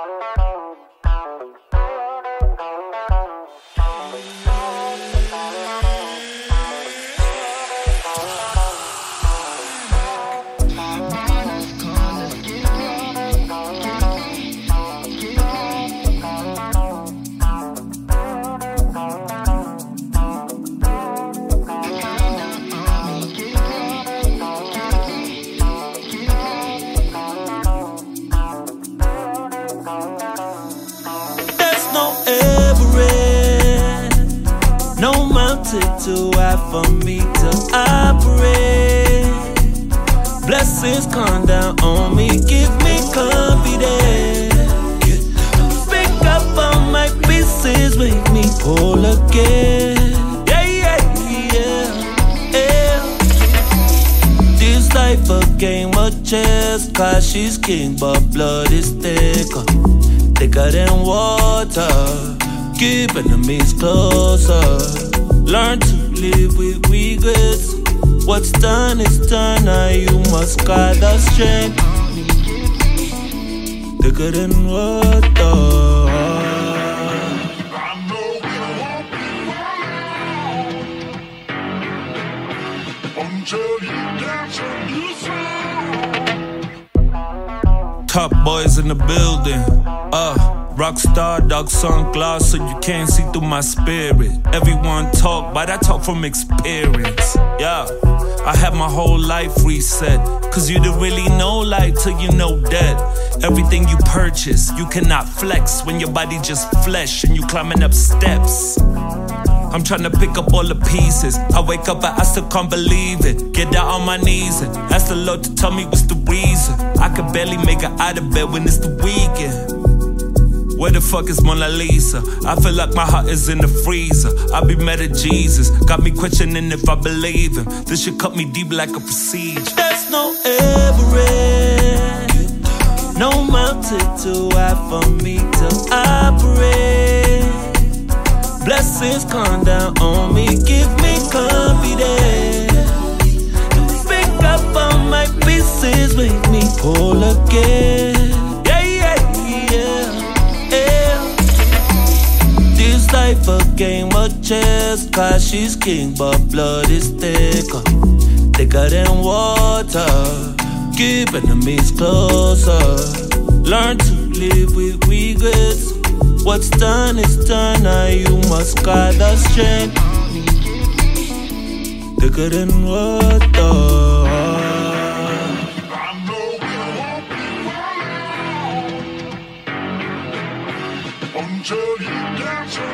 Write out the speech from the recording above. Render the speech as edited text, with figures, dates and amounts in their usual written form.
No mountain too high for me to operate. Blessings come down on me, give me confidence. Pick up all my pieces, make me whole again. Yeah, yeah, yeah, yeah. This life a game of chess, cause she's king, but blood is thicker. Thicker than water. Keep enemies closer. Learn to live with regrets. What's done is done, now you must guard the strength. Thicker than water. I know it won't be long until you dance a new song. Top boys in the building. Rockstar, dark sunglasses, so you can't see through my spirit. Everyone talk, but I talk from experience. Yeah, I had my whole life reset. Cause you don't really know life till you know death. Everything you purchase, you cannot flex when your body just flesh and you climbing up steps. I'm tryna pick up all the pieces. I wake up and I still can't believe it. Get down on my knees and ask the Lord to tell me what's the reason. I can barely make it out of bed when it's the weekend. Where the fuck is Mona Lisa? I feel like my heart is in the freezer. I be mad at Jesus. Got me questioning if I believe him. This shit cut me deep like a procedure. There's no Everest. No mountain too high for me to operate. Blessings come down on me, give me confidence. Pick up all my pieces, make me whole again. Life a game of chess, cause she's king, but blood is thicker. Thicker than water. Keep enemies closer. Learn to live with regrets. What's done is done, now you must guard the strength. Thicker than water. I know it won't be long until you dance.